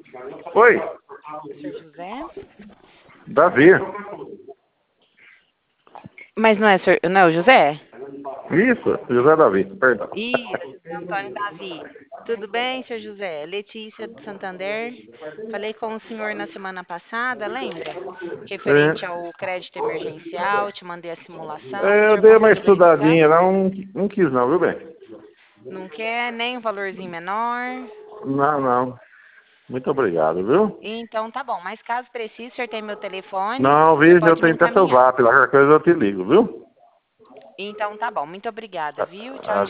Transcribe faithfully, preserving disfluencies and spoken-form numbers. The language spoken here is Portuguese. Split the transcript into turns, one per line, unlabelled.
Oi,
Senhor José?
Davi.
Mas não é, senhor, não é o José?
Isso, José Davi, perdão.
Isso, Antônio Davi. Tudo bem, senhor José? Letícia de Santander. Falei com o senhor na semana passada, lembra? Referente
Sim.
ao crédito emergencial, te mandei a simulação. O
É, eu
senhor
dei uma
conseguiu verificar?
estudadinha, não, não quis não, viu, bem?
Não quer nem um valorzinho menor?
Não, não. Muito obrigado, viu?
Então tá bom. Mas caso precise, o senhor tem meu telefone,
Não,
você
veja, eu
pode me
tenho até seu
encaminhar.
zap, lá qualquer coisa eu te ligo, viu?
Então tá bom. Muito obrigada, viu? Tchau,
A-
tchau.